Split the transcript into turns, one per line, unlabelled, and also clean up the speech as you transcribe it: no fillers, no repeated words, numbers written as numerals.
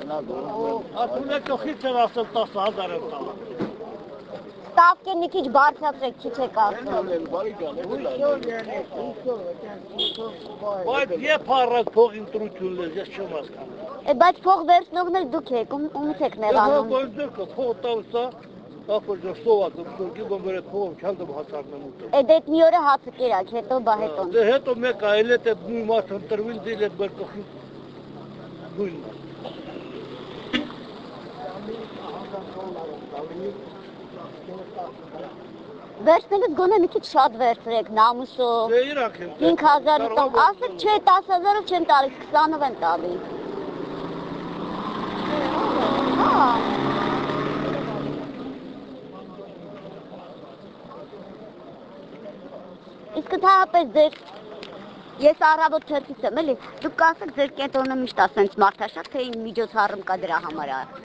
Ատունը քիչ էր ասել 10000 եմ տալու։
Stavke մի քիչ բարձրացրեք, քիչ եք ասում։
Բայց երբ առած փող ընտրությունն ես, ես չեմ հասկանում։
Բայց փող վերցնողն էլ դուք եք, ումից եք նեղանում։
Փող տալուց է, ապոր սովակ կուտուկի գոմբերը փող չալդում հասարնեմ ուտում։
Դետ մի օրը հացը կերակ, հետո բա հետո։
Դե հետո մեկ այլ է դե նույն մասը ընտրվել դիլ է բերկախի նույն մաս։
Վերցնելուց գոնե մի քիչ շատ վերցրեք, նամուսով։
Դե իրանք են։
5000 տամ, ասեք չէ 10000-ով չեմ տալիս, 20-ով եմ տալի։ Հա։ Իսկ ընդհանրապես ձեր ես առավոտ թերթից եմ էլի, դուք կասեք ձեր կենտրոնը միշտ ասենց մարդաշատ, թե միջոցառում կա դրա համար։